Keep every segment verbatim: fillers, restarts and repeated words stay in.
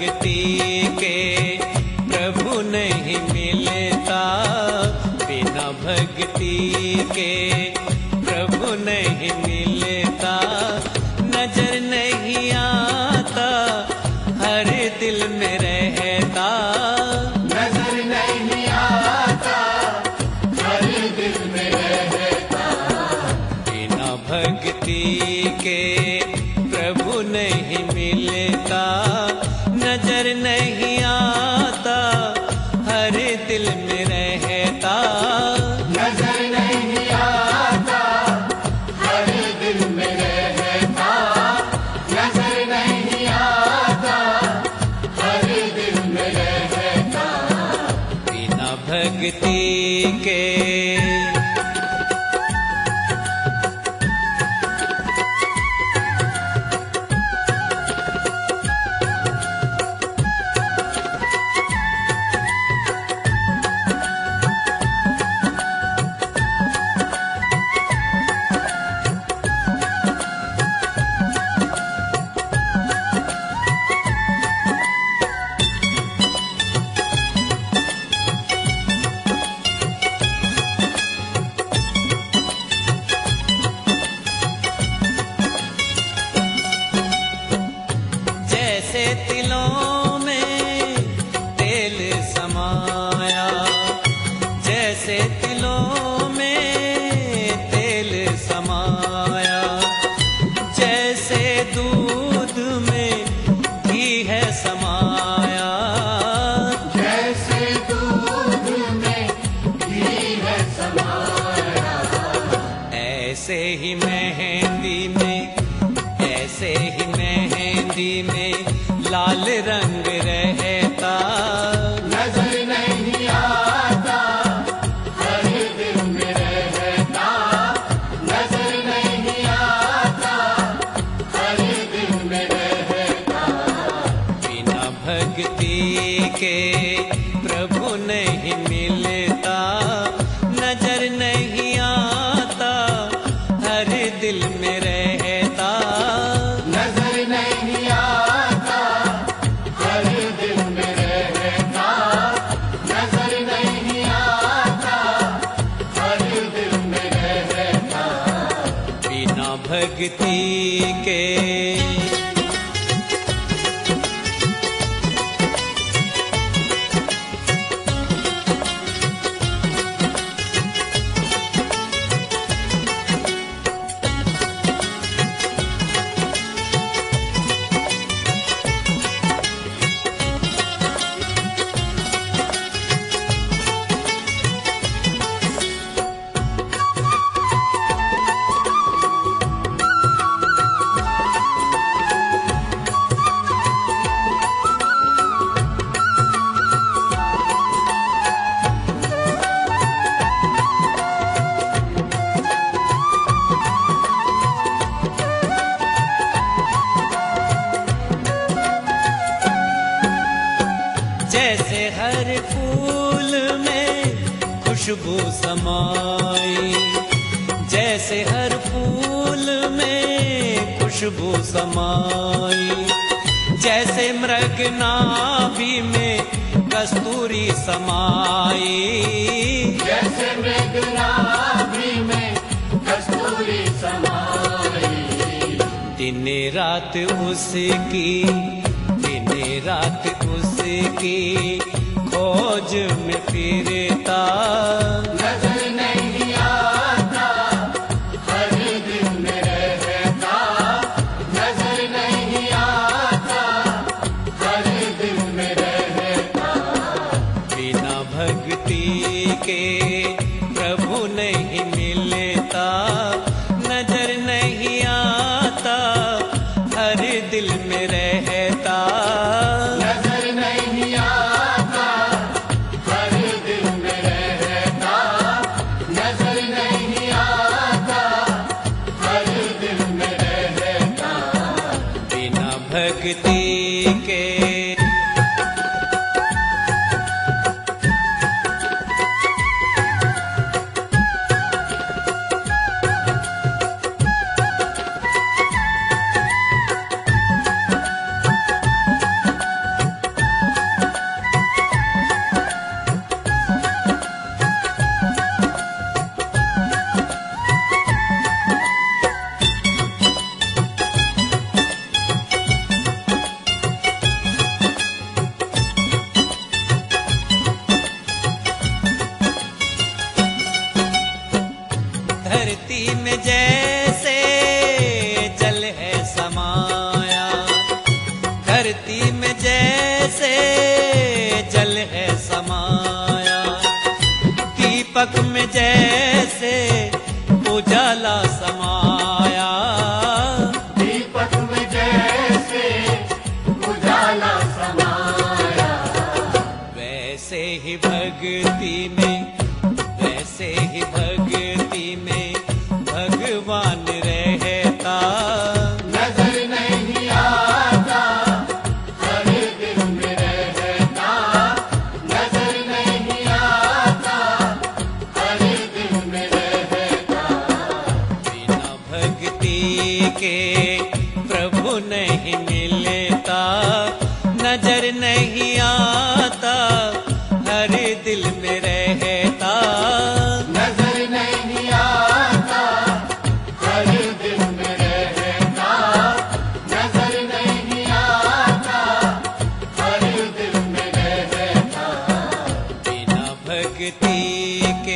भक्ति के प्रभु नहीं मिलता, बिना भक्ति के प्रभु नहीं मिलता। नजर नहीं आता हर दिल में रहता, नजर नहीं आता हर दिल में रहता। बिना भक्ति के प्रभु नहीं मिलता। नजर नहीं आता हर दिल में रहता, नजर नहीं आता हर दिल में रहता। नजर नहीं आता हर दिल में रहता। बिना भक्ति के। जैसे तिलों में तेल समाया, जैसे तिलों में तेल समाया, जैसे दूध में घी है समाया, जैसे दूध में घी है समाया। ऐसे ही मेहंदी में, ऐसे ही मेहंदी में लाल रंग रहता। नजर नहीं आता हर दिल में रहता। नजर नहीं आता हर दिल में रहता। बिना भक्ति के प्रभु नहीं मिलता। नजर नहीं आता हर दिल में रहता, नजर नहीं आता हर दिल में रहता। नजर नहीं आता हर दिल में रहता। बिना भक्ति के। जैसे हर फूल में खुशबू समाई, जैसे हर फूल में खुशबू समाई, जैसे मृग नाभि में कस्तूरी समाई, जैसे मृग नाभि में कस्तूरी समाई। दिन रात उसकी, दिन रात उसकी खोज में फिरता। नजर नहीं आता हर दिल में रहता। नजर नहीं आता हर दिल में रहता। बिना भक्ति के प्रभु नहीं मिलता। नजर नहीं आता हर दिल में रहता, नजर नहीं आता हर दिल में रहता। नजर नहीं आता हर दिल में रहता। बिना भक्ति के। में जैसे जल है समाया, धरती में जैसे जल है समाया, दीपक में जैसे उजाला समाया, दीपक में जैसे उजाला समाया, वैसे ही भक्ति में, वैसे ही भक्ति में भगवान रहता, नजर नहीं आता हर दिल में रहता, नजर नहीं आता हर दिल में रहता, बिना भक्ति के प्रभु नहीं मिलता, नजर नहीं आता हर दिल में रहता, नजर नहीं आता हर दिल में रहता, नजर नहीं आता हर दिल में रहता, बिना भक्ति के।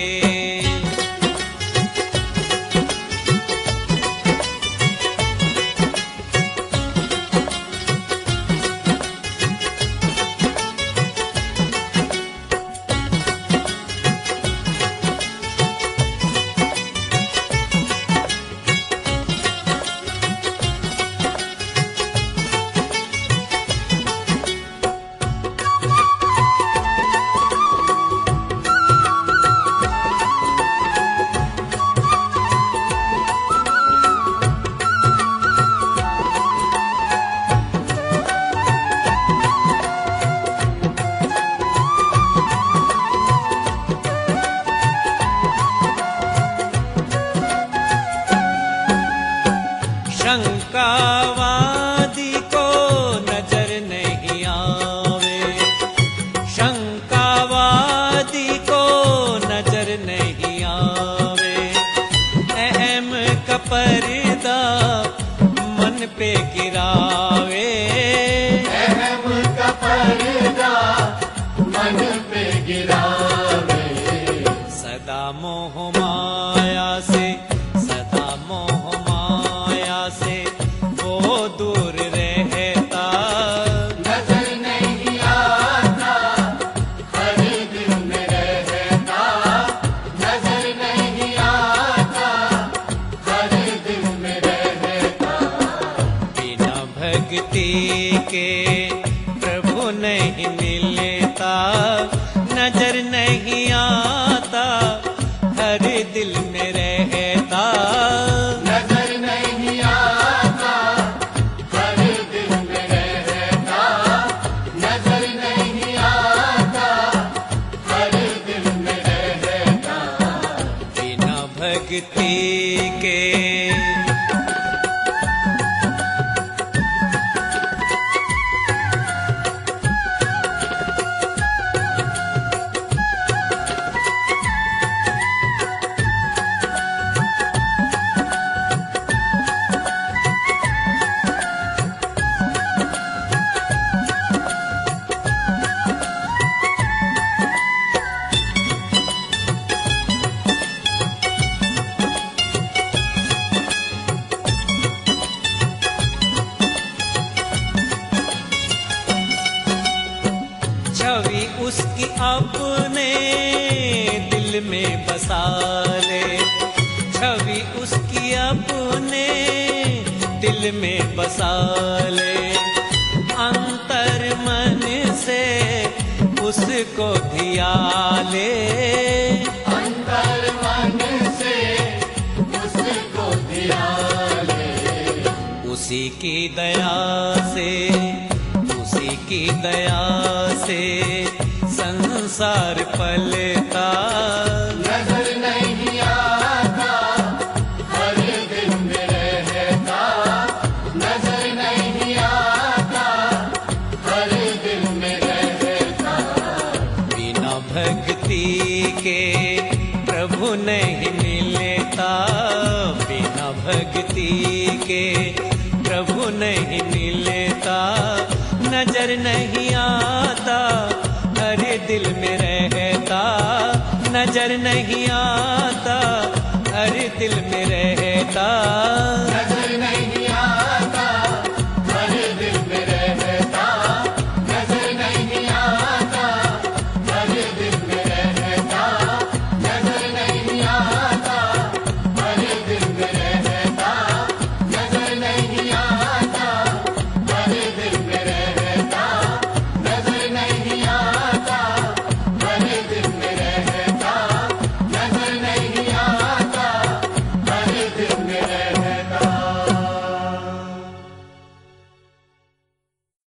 शंकावादी को नजर नहीं आवे, शंकावादी को नजर नहीं आवे, अहम का पर्दा मन पे गिरावे, अहम का पर्दा मन पे गिरावे, सदा मोह माया से, सदा मोह माया से वो दूर रहता, नजर नहीं आता हर दिल में रहता, नजर नहीं आता हर दिल में रहता, बिना भक्ति के प्रभु नहीं मिलता, नजर नहीं आता हर दिल में रहता, नजर नहीं आता हर दिल में रहता, नजर नहीं आता हर दिल में रहता, बिना भक्ति के। छवि उसकी अपने दिल में बसा ले, छवि उसकी अपने दिल में बसा ले, अंतर मन से उसको धिया ले, अंतर मन से उसको धिया ले, उसी की दया से, उसी की दया से संसार पलता, नजर नहीं आता हर दिल में रहता, नजर नहीं आता हर दिल में रहता, बिना भक्ति के प्रभु नहीं मिलता, बिना भक्ति के प्रभु नहीं मिलता, नजर नहीं आता हर दिल में रहता, नजर नहीं आता हर दिल में रहता।